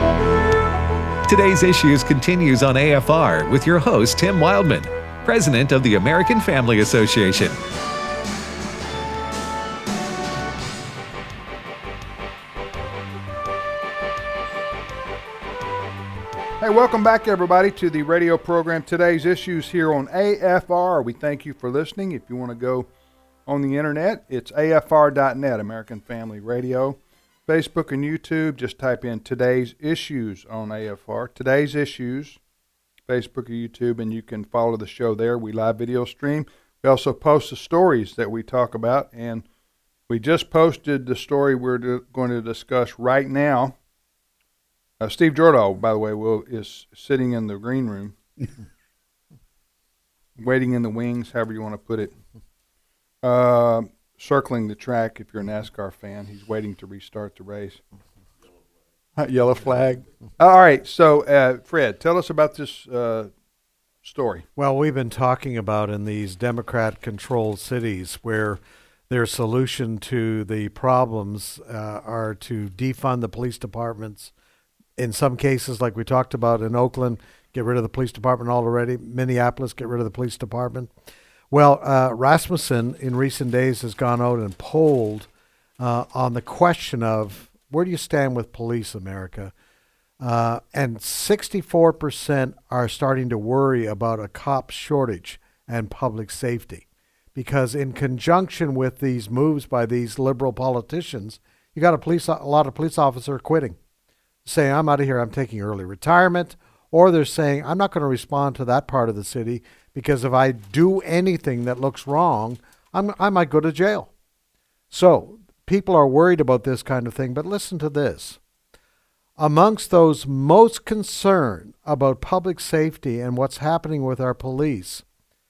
Today's Issues continues on AFR with your host, Tim Wildman, President of the American Family Association. Hey, welcome back, everybody, to the radio program Today's Issues here on AFR. We thank you for listening. If you want to go on the internet, it's afr.net, American Family Radio. Facebook and YouTube, just type in Today's Issues on AFR. Today's Issues, Facebook or YouTube, and you can follow the show there. We live video stream. We also post the stories that we talk about, and we just posted the story we're going to discuss right now. Steve Jordahl, by the way, is sitting in the green room, waiting in the wings, however you want to put it, circling the track if you're a NASCAR fan. He's waiting to restart the race. Yellow flag. All right, so Fred, tell us about this story. Well, we've been talking about in these Democrat-controlled cities where their solution to the problems are to defund the police departments. In some cases, like we talked about in Oakland, get rid of the police department already. Minneapolis, get rid of the police department. Well, Rasmussen in recent days has gone out and polled on the question of where do you stand with police, America? And 64% are starting to worry about a cop shortage and public safety. Because in conjunction with these moves by these liberal politicians, you got a lot of police officers quitting. Saying, I'm out of here, I'm taking early retirement, or they're saying, I'm not going to respond to that part of the city because if I do anything that looks wrong, I might go to jail. So people are worried about this kind of thing, but listen to this. Amongst those most concerned about public safety and what's happening with our police,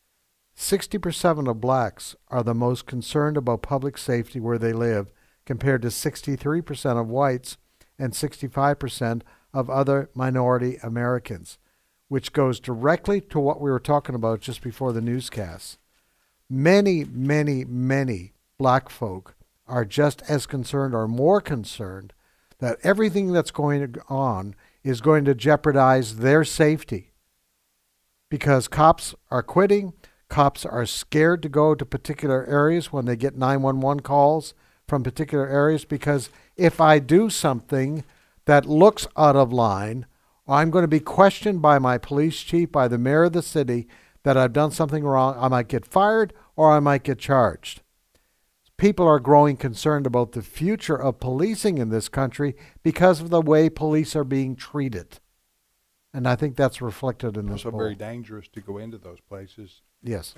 60% of blacks are the most concerned about public safety where they live, compared to 63% of whites and 65% of other minority Americans, which goes directly to what we were talking about just before the newscast. Many, many, many black folk are just as concerned or more concerned that everything that's going on is going to jeopardize their safety. Because cops are quitting, cops are scared to go to particular areas when they get 911 calls from particular areas, because if I do something that looks out of line, I'm going to be questioned by my police chief, by the mayor of the city, that I've done something wrong. I might get fired or I might get charged. People are growing concerned about the future of policing in this country because of the way police are being treated. And I think that's reflected in this poll. Also very dangerous to go into those places. Yes.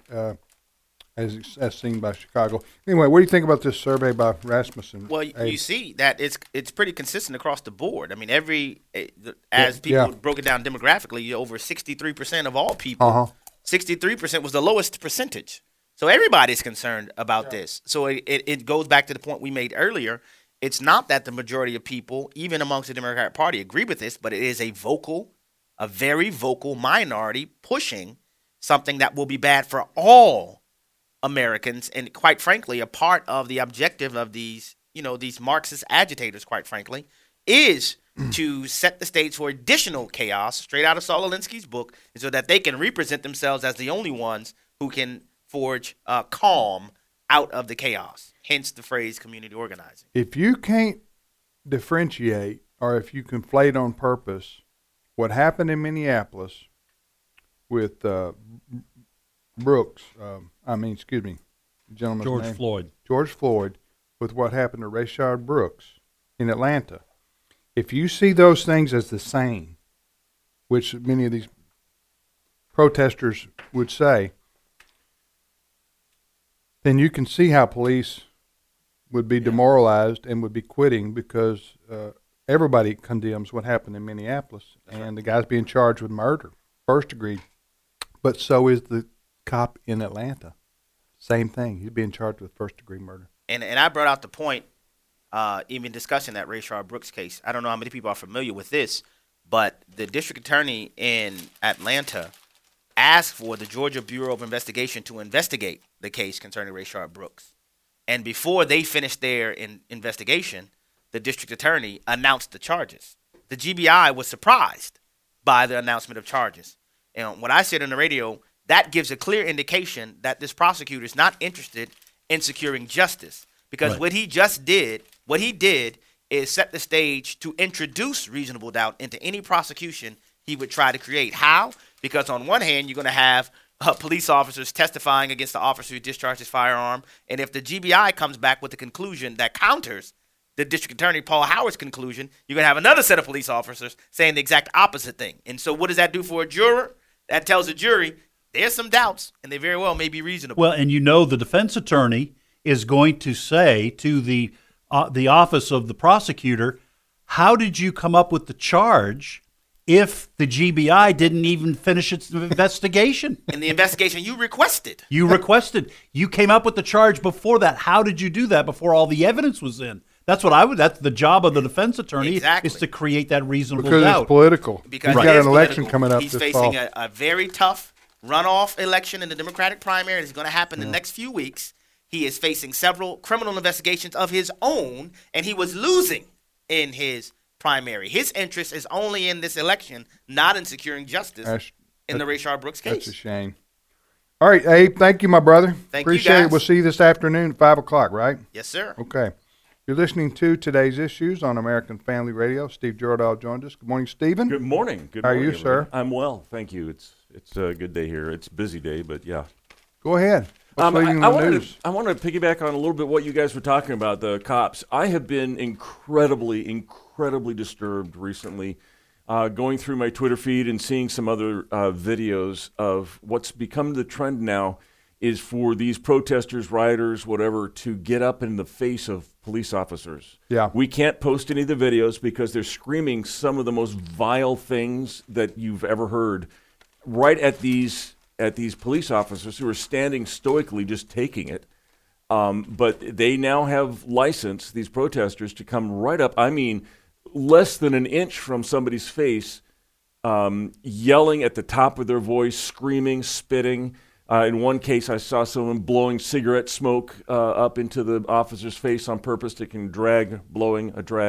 As seen by Chicago. Anyway, what do you think about this survey by Rasmussen? Well, you see that it's pretty consistent across the board. I mean, people broke it down demographically, over 63% of all people, 63% was the lowest percentage. So everybody's concerned about this. So it goes back to the point we made earlier. It's not that the majority of people, even amongst the Democratic Party, agree with this, but it is a very vocal minority pushing something that will be bad for all Americans, and quite frankly, a part of the objective of these Marxist agitators, quite frankly, is to set the stage for additional chaos, straight out of Saul Alinsky's book, so that they can represent themselves as the only ones who can forge calm out of the chaos. Hence the phrase community organizing. If you can't differentiate, or if you conflate on purpose what happened in Minneapolis with George Floyd, with what happened to Rayshard Brooks in Atlanta. If you see those things as the same, which many of these protesters would say, then you can see how police would be demoralized and would be quitting, because everybody condemns what happened in Minneapolis. And the guy's being charged with murder, first degree. But so is the cop in Atlanta. Same thing. He's being charged with first-degree murder. And I brought out the point, even discussing that Rayshard Brooks case. I don't know how many people are familiar with this, but the district attorney in Atlanta asked for the Georgia Bureau of Investigation to investigate the case concerning Rayshard Brooks. And before they finished their investigation, the district attorney announced the charges. the GBI was surprised by the announcement of charges. And what I said on the radio, that gives a clear indication that this prosecutor is not interested in securing justice, because what he did is set the stage to introduce reasonable doubt into any prosecution he would try to create. How? Because on one hand, you're going to have police officers testifying against the officer who discharged his firearm, and if the GBI comes back with a conclusion that counters the district attorney Paul Howard's conclusion, you're going to have another set of police officers saying the exact opposite thing. And so what does that do for a juror? That tells a jury there's some doubts, and they very well may be reasonable. Well, and the defense attorney is going to say to the office of the prosecutor, how did you come up with the charge if the GBI didn't even finish its investigation? And the investigation you requested. You came up with the charge before that. How did you do that before all the evidence was in? That's the job of the defense attorney is to create that reasonable doubt. Because it's political. Because he's got an election coming up He's this fall. facing a very tough runoff election in the Democratic primary. It's going to happen in the next few weeks. He is facing several criminal investigations of his own, and he was losing in his primary. His interest is only in this election, not in securing justice in the Rayshard Brooks case. That's a shame. All right, Abe, thank you, my brother. Appreciate it. We'll see you this afternoon at 5 o'clock, right? Yes, sir. Okay. You're listening to Today's Issues on American Family Radio. Steve Jordahl joined us. Good morning, Stephen. Good morning. How are you, sir? I'm well, thank you. It's a good day here. It's a busy day, but yeah. Go ahead. I wanted to piggyback on a little bit what you guys were talking about, the cops. I have been incredibly disturbed recently, going through my Twitter feed and seeing some other videos of what's become the trend now is for these protesters, rioters, whatever, to get up in the face of police officers. Yeah. We can't post any of the videos because they're screaming some of the most vile things that you've ever heard right at these police officers who are standing stoically just taking it. But they now have license, these protesters, to come right up, I mean, less than an inch from somebody's face, yelling at the top of their voice, screaming, spitting. In one case, I saw someone blowing cigarette smoke up into the officer's face on purpose to can blowing.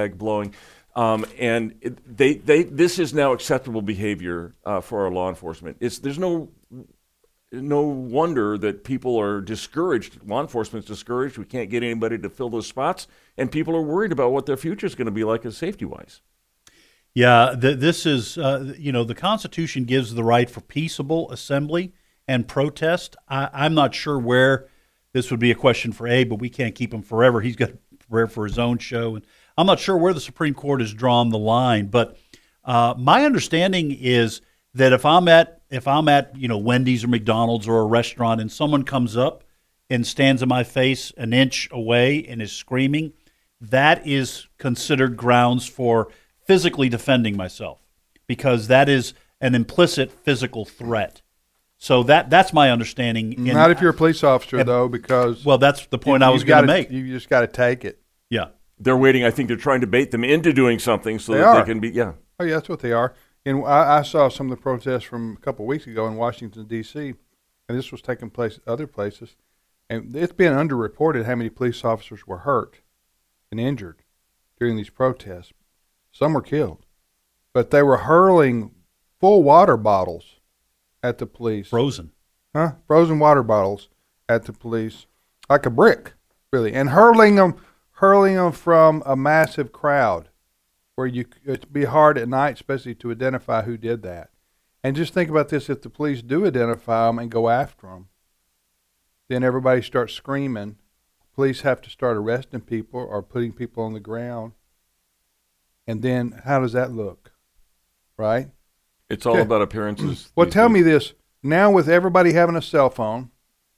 And this is now acceptable behavior for our law enforcement. There's no wonder that people are discouraged. Law enforcement's discouraged. We can't get anybody to fill those spots, and people are worried about what their future is going to be like safety-wise. Yeah, this is, the Constitution gives the right for peaceable assembly and protest. I'm not sure where this would be a question for Abe, but we can't keep him forever. He's got to prepare for his own show. And I'm not sure where the Supreme Court has drawn the line, but my understanding is that if I'm at Wendy's or McDonald's or a restaurant and someone comes up and stands in my face an inch away and is screaming, that is considered grounds for physically defending myself, because that is an implicit physical threat. So that's my understanding. Not if you're a police officer, though, because... Well, that's the point I was going to make. You just got to take it. Yeah. They're waiting. I think they're trying to bait them into doing something so that they can be... Yeah. Oh, yeah, that's what they are. And I saw some of the protests from a couple of weeks ago in Washington, D.C., and this was taking place at other places. And it's been underreported how many police officers were hurt and injured during these protests. Some were killed. But they were hurling full water bottles at the police. Frozen water bottles at the police, like a brick, really, and hurling them from a massive crowd, where it'd be hard at night, especially to identify who did that. And just think about this: if the police do identify them and go after them, then everybody starts screaming. Police have to start arresting people or putting people on the ground. And then how does that look, right? It's all about appearances. Well, tell me this. Now with everybody having a cell phone,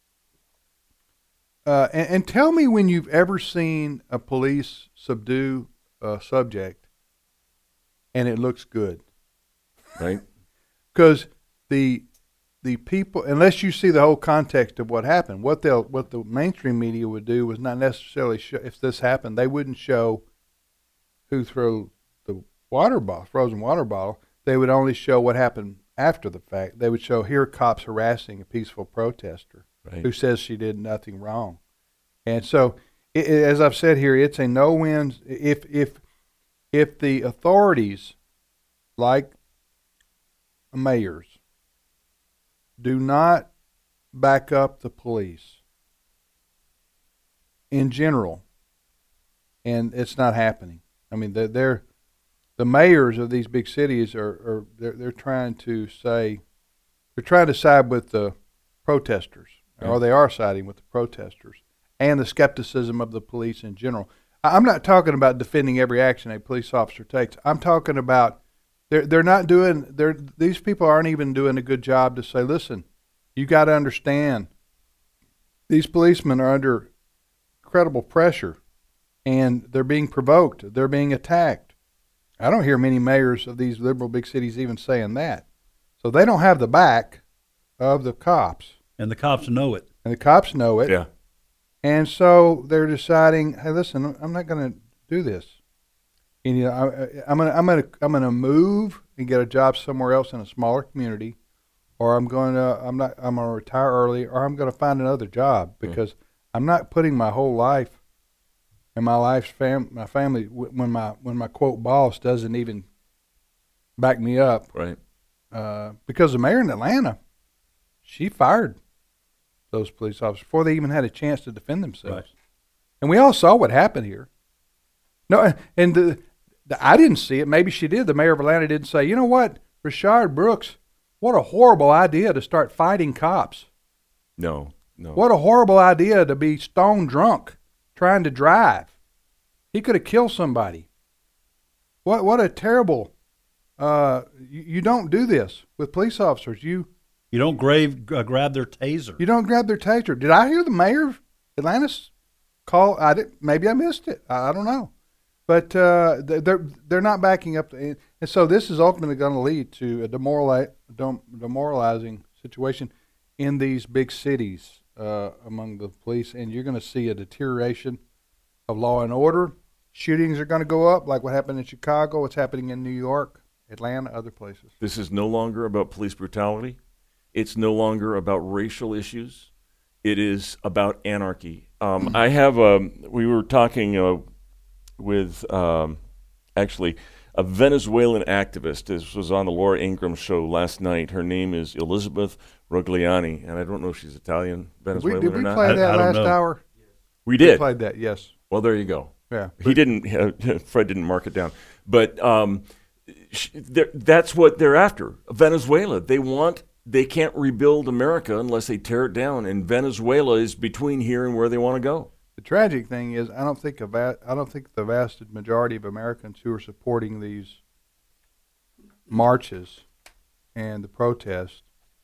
and tell me when you've ever seen a police subdue a subject and it looks good. Right. Because the people, unless you see the whole context of what happened, what the mainstream media would do was not necessarily show, if this happened, they wouldn't show who threw the frozen water bottle. They would only show what happened after the fact. They would show here cops harassing a peaceful protester who says she did nothing wrong. And so, as I've said here, it's a no-win. If the authorities like mayors, do not back up the police in general, and it's not happening. I mean, the mayors of these big cities they're trying to side with the protesters, or they are siding with the protesters, and the skepticism of the police in general. I'm not talking about defending every action a police officer takes. I'm talking about these people aren't even doing a good job to say, listen, you got to understand, these policemen are under incredible pressure, and they're being provoked. They're being attacked. I don't hear many mayors of these liberal big cities even saying that. So they don't have the back of the cops. And the cops know it. And the cops know it. Yeah. And so they're deciding, hey, listen, I'm not going to do this. And, I'm gonna move and get a job somewhere else in a smaller community, or I'm gonna retire early, or I'm gonna find another job, because I'm not putting my whole life and my family when my quote boss doesn't even back me up. Right. Because the mayor in Atlanta, she fired those police officers before they even had a chance to defend themselves. Right. And we all saw what happened here. No, and I didn't see it. Maybe she did. The mayor of Atlanta didn't say, you know what, Rayshard Brooks, what a horrible idea to start fighting cops. No. What a horrible idea to be stone drunk trying to drive. He could have killed somebody. What a terrible. You don't do this with police officers. You don't grab their taser. You don't grab their taser. Did I hear the mayor of Atlanta call? Maybe I missed it. I don't know. But they're not backing up, and so this is ultimately going to lead to a demoralizing situation in these big cities among the police, and you're going to see a deterioration of law and order. Shootings are going to go up, like what happened in Chicago. What's happening in New York, Atlanta, other places. This is no longer about police brutality. It's no longer about racial issues. It is about anarchy. We were talking with actually a Venezuelan activist. This was on the Laura Ingraham show last night. Her name is Elizabeth Rogliani, and I don't know if she's Italian, Venezuelan did we or not. play that last hour? We did. We played that, yes. Well, there you go. Yeah, he didn't. Fred didn't mark it down, but that's what they're after. Venezuela. They can't rebuild America unless they tear it down, and Venezuela is between here and where they want to go. The tragic thing is, I don't think the vast majority of Americans who are supporting these marches and the protests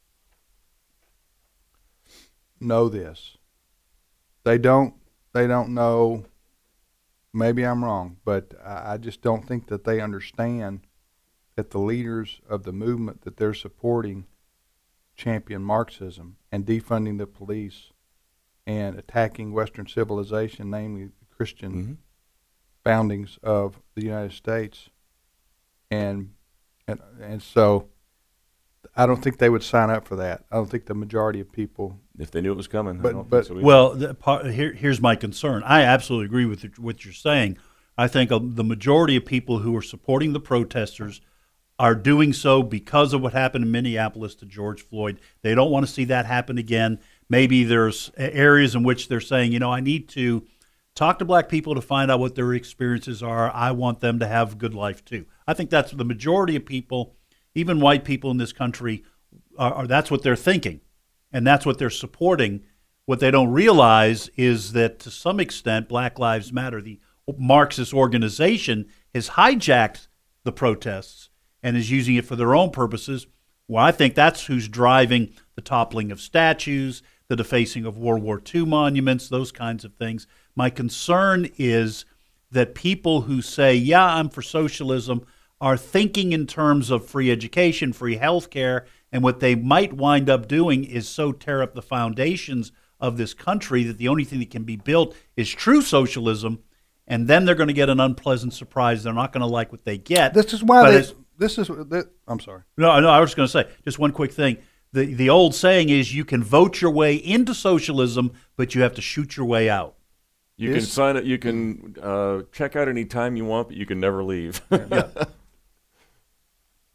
know this. They don't know. Maybe I'm wrong, but I just don't think that they understand that the leaders of the movement that they're supporting champion Marxism and defunding the police and attacking Western civilization, namely the Christian foundings of the United States. And so I don't think they would sign up for that. I don't think the majority of people, if they knew it was coming. Here's my concern. I absolutely agree with what you're saying. I think the majority of people who are supporting the protesters are doing so because of what happened in Minneapolis to George Floyd. They don't want to see that happen again. Maybe there's areas in which they're saying, I need to talk to black people to find out what their experiences are. I want them to have a good life too. I think that's the majority of people, even white people in this country, that's what they're thinking, and that's what they're supporting. What they don't realize is that to some extent, Black Lives Matter, the Marxist organization, has hijacked the protests and is using it for their own purposes. Well, I think that's who's driving the toppling of statues, the defacing of World War II monuments, those kinds of things. My concern is that people who say, yeah, I'm for socialism, are thinking in terms of free education, free health care, and what they might wind up doing is so tear up the foundations of this country that the only thing that can be built is true socialism, and then they're going to get an unpleasant surprise. They're not going to like what they get. This is why I'm sorry. No, I was going to say, just one quick thing. The old saying is you can vote your way into socialism, but you have to shoot your way out. You can sign it. You can check out any time you want, but you can never leave.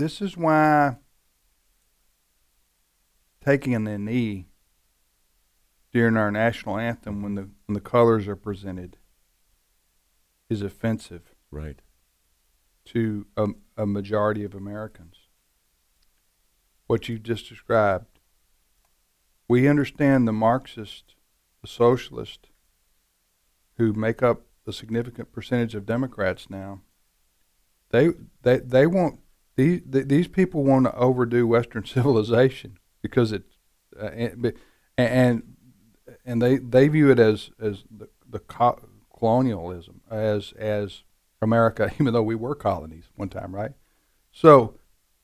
this is why taking a knee during our national anthem when the colors are presented is offensive, right, to a majority of Americans. What you just described, we understand the Marxist, the socialist, who make up a significant percentage of Democrats now. They want these people want to overdo Western civilization because it's and they view it as the colonialism as America, even though we were colonies one time, right? So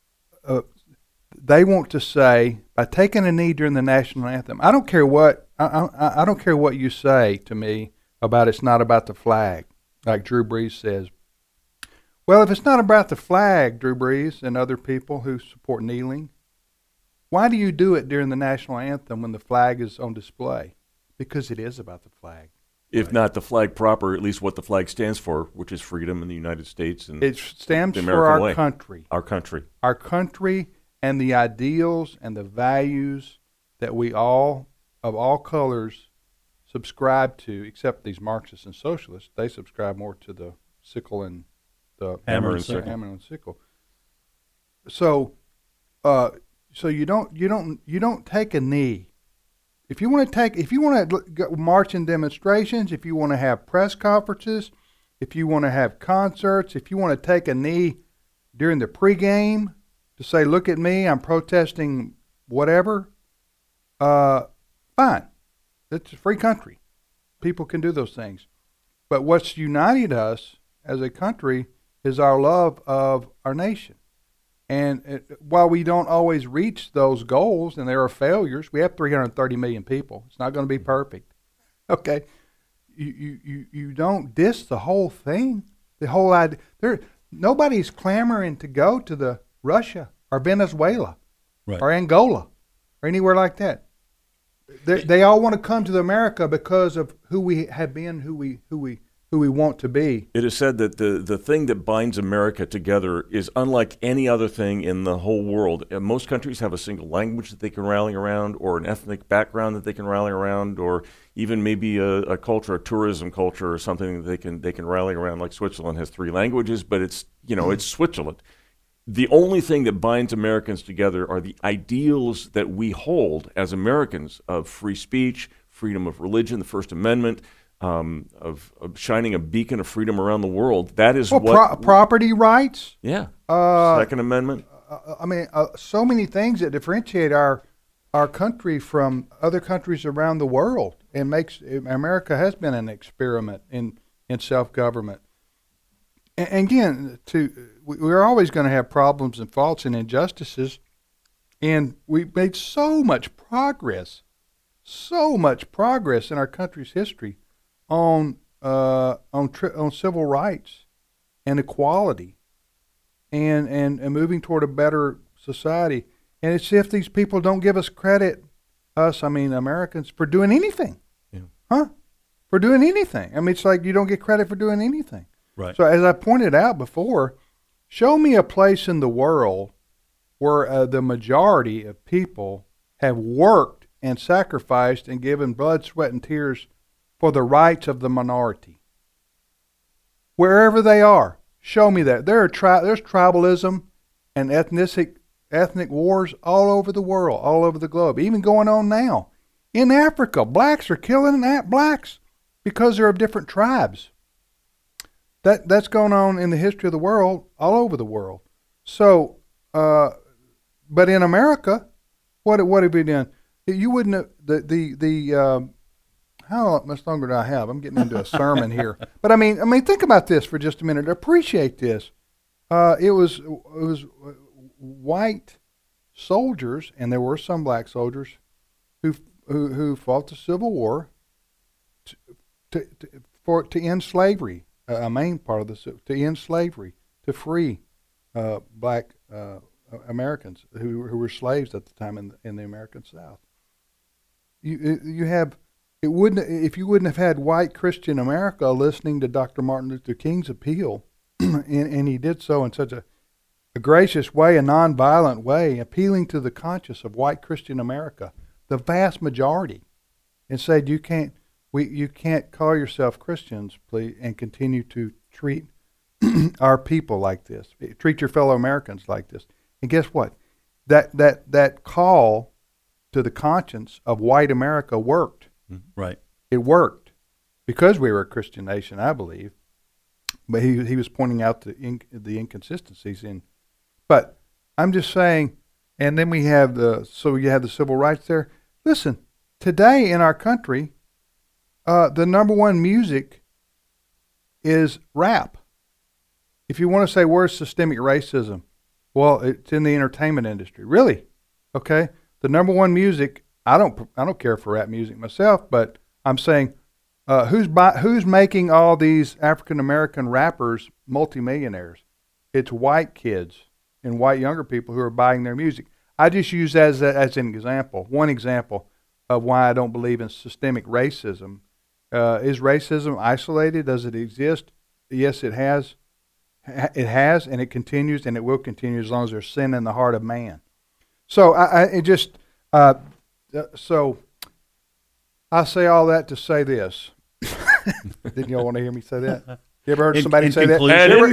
they want to say, by taking a knee during the national anthem, I don't care what I don't care what you say to me about it's not about the flag, like Drew Brees says. Well, if it's not about the flag, Drew Brees and other people who support kneeling, why do you do it during the national anthem when the flag is on display? Because it is about the flag. If not the flag proper, at least what the flag stands for, which is freedom in the United States. And it stands for our country. Our country. Our country and the ideals and the values that we all, of all colors, subscribe to, except these Marxists and socialists. They subscribe more to the sickle and the hammer and sickle. So you don't take a knee. If you want to march in demonstrations, if you want to have press conferences, if you want to have concerts, if you want to take a knee during the pregame to say, "Look at me, I'm protesting whatever," fine. It's a free country. People can do those things. But what's united us as a country is our love of our nation. And while we don't always reach those goals, and there are failures, we have 330 million people. It's not going to be perfect. Okay, you don't diss the whole thing. The whole idea. Nobody's clamoring to go to the Russia or Venezuela, right, or Angola or anywhere like that. They all want to come to America because of who we have been, who we want to be. It is said that the thing that binds America together is unlike any other thing in the whole world. Most countries have a single language that they can rally around, or an ethnic background that they can rally around, or even maybe a culture, a tourism culture, or something that they can rally around. Like Switzerland has 3 languages, but it's it's Switzerland. The only thing that binds Americans together are the ideals that we hold as Americans of free speech, freedom of religion, the First Amendment. Of shining a beacon of freedom around the world. That is property rights. Yeah. Second Amendment. So many things that differentiate our country from other countries around the world, and America has been an experiment in self-government. And again, we're always going to have problems and faults and injustices, and we've made so much progress in our country's history on civil rights and equality and moving toward a better society. And it's if these people don't give us credit, Americans, for doing anything. Yeah. For doing anything. It's like you don't get credit for doing anything. Right. So as I pointed out before, show me a place in the world where the majority of people have worked and sacrificed and given blood, sweat, and tears for the rights of the minority. Wherever they are, show me that. There's tribalism and ethnic wars all over the world, all over the globe, even going on now. In Africa, blacks are killing blacks because they're of different tribes. That's going on in the history of the world, all over the world. So, but in America, what have we done? You wouldn't have, how much longer do I have? I'm getting into a sermon here. But think about this for just a minute. Appreciate this. It was white soldiers, and there were some black soldiers who fought the Civil War to end slavery. A main part of to end slavery, to free black Americans who were slaves at the time in the American South. If you wouldn't have had white Christian America listening to Dr. Martin Luther King's appeal, and he did so in such a a gracious way, a nonviolent way, appealing to the conscience of white Christian America, the vast majority, and said, you can't call yourself Christians, please, and continue to treat our people like this. Treat your fellow Americans like this. And guess what? That call to the conscience of white America worked. Right. It worked because we were a Christian nation, I believe. But he was pointing out the inconsistencies in. But I'm just saying, and then you have the civil rights there. Listen, today in our country, the number one music is rap. If you want to say where's systemic racism, well, it's in the entertainment industry. Really? Okay. The number one music. I don't care for rap music myself, but I'm saying, who's making all these African American rappers multimillionaires? It's white kids and white younger people who are buying their music. I just use that as an example, one example of why I don't believe in systemic racism. Is racism isolated? Does it exist? Yes, it has. It has, and it continues, and it will continue as long as there's sin in the heart of man. So so I say all that to say this. Didn't y'all want to hear me say that? You ever heard somebody say that?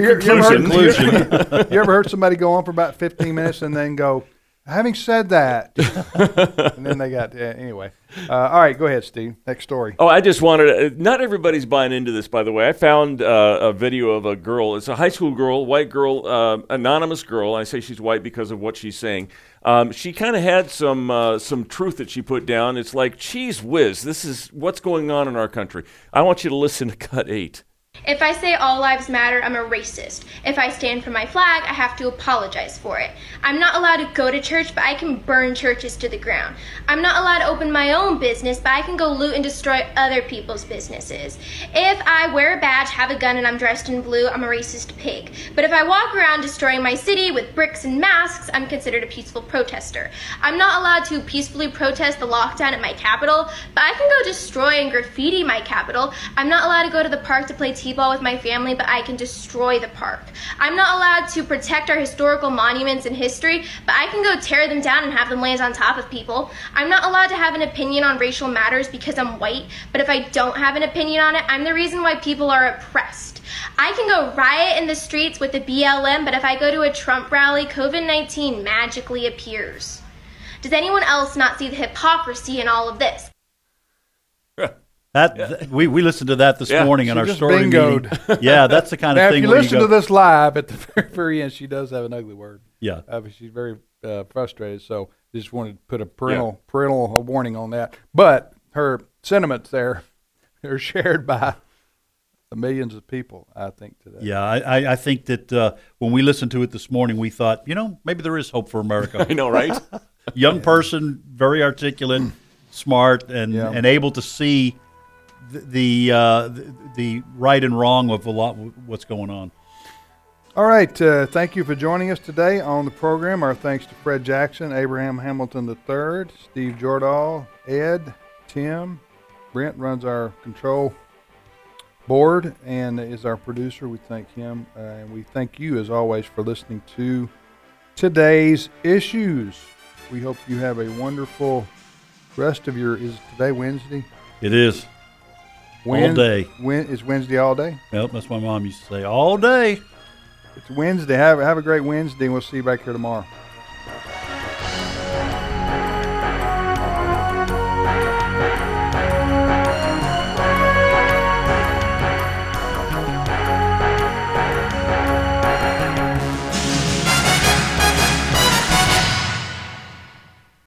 You ever heard somebody go on for about 15 minutes and then go, having said that, and then they got, anyway. All right, go ahead, Steve. Next story. Oh, I just wanted not everybody's buying into this, by the way. I found a video of a girl. It's a high school girl, white girl, anonymous girl. I say she's white because of what she's saying. She kind of had some truth that she put down. It's like, geez whiz, this is what's going on in our country. I want you to listen to cut 8. If I say all lives matter, I'm a racist. If I stand for my flag, I have to apologize for it. I'm not allowed to go to church, but I can burn churches to the ground. I'm not allowed to open my own business, but I can go loot and destroy other people's businesses. If I wear a badge, have a gun, and I'm dressed in blue, I'm a racist pig. But if I walk around destroying my city with bricks and masks, I'm considered a peaceful protester. I'm not allowed to peacefully protest the lockdown at my capital, but I can go destroy and graffiti my capital. I'm not allowed to go to the park to play t-ball with my family, but I can destroy the park. I'm not allowed to protect our historical monuments and history, but I can go tear them down and have them land on top of people. I'm not allowed to have an opinion on racial matters because I'm white, but if I don't have an opinion on it, I'm the reason why people are oppressed. I can go riot in the streets with the BLM, but if I go to a Trump rally, COVID-19 magically appears. Does anyone else not see the hypocrisy in all of this? We listened to that this morning in our story bingoed. meeting. Yeah, that's the kind of now, thing. If you listen to this live at the very, very end, she does have an ugly word. Yeah, she's very frustrated. So just wanted to put a parental warning on that. But her sentiments there are shared by millions of people, I think, today. Yeah, I think that when we listened to it this morning, we thought, maybe there is hope for America. I know, right? Young person, very articulate, smart, and able to see the right and wrong of a lot what's going on. All right, thank you for joining us today on the program. Our thanks to Fred Jackson, Abraham Hamilton III, Steve Jordahl, Ed, Tim, Brent runs our control board and is our producer. We thank him, and we thank you as always for listening to today's issues. We hope you have a wonderful rest of your. Is today Wednesday? It is. All day. Is Wednesday all day? Yep, that's what my mom used to say. All day. It's Wednesday. Have a great Wednesday, and we'll see you back here tomorrow.